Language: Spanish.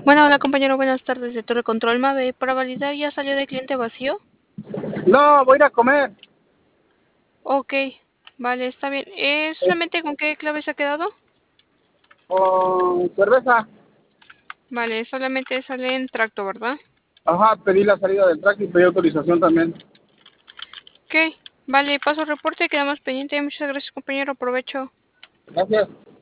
Bueno, hola compañero, buenas tardes de Torre Control Mave. Para validar, ¿ya salió de cliente vacío? No, voy a ir a comer. Ok, vale, está bien. ¿Solamente con qué clave se ha quedado? Con cerveza. Vale, solamente sale en tracto, ¿verdad? Ajá, pedí la salida del track y pedí autorización también. Ok, vale, paso reporte, quedamos pendiente. Muchas gracias compañero, aprovecho. Gracias.